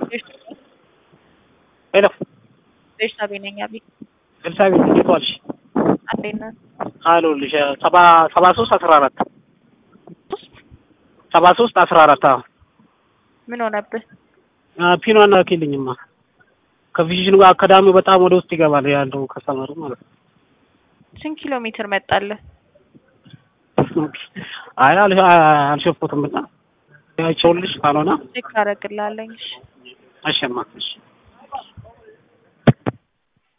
ሄሎ ቤርሳቤ ነኝ። አቤት። ኤልሳቤጥ እንዴት ዋልሽ? እንዴት ነህ? አለሁልሽ። 73 14 አዎ። ምን ሆነብህ? ፒኗን አኪልኝማ ከቪዥን ጋር አካዳሚው በጣም ወደ ውስጥ ይገባል ያለው ከሰመሩ ማለት ነው። ስንት ኪሎ ሜትር መጣልህ? አይ አልሸፍኩትም እና ያቸውልሽ ካልሆነ ቼክ አደርግልሃለሁ። እሺማ እሺ